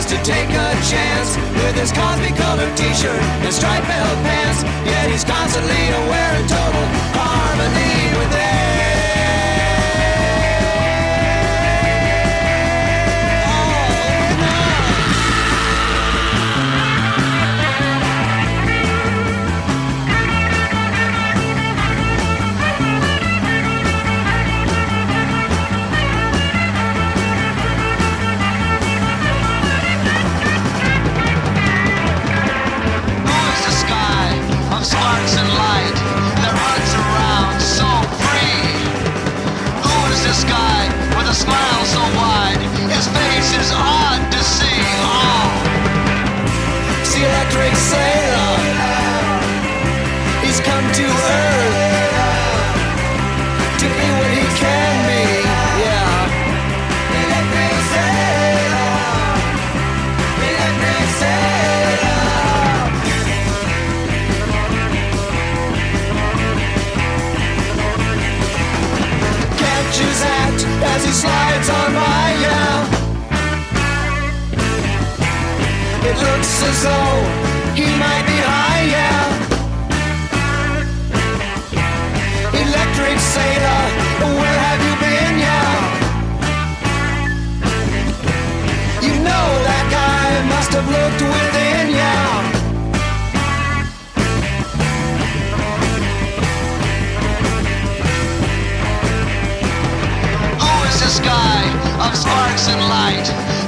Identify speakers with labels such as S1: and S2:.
S1: to take a chance with his Cosby colored t-shirt and striped belt pants. Yet he's constantly aware in total harmony with them.
S2: Sparks and light that runs around so free. Who is this guy with a smile so wide? His face is odd to see. Oh,
S1: It's the electric sailor. He's come to Earth to be what he can be. Yeah. Electric sailor. Electric sailor. His hat as he slides on by, yeah. It looks as though he might be high, yeah. Electric sailor, where have you been, yeah? You know that guy must have looked within, yeah.
S2: this guy of sparks and light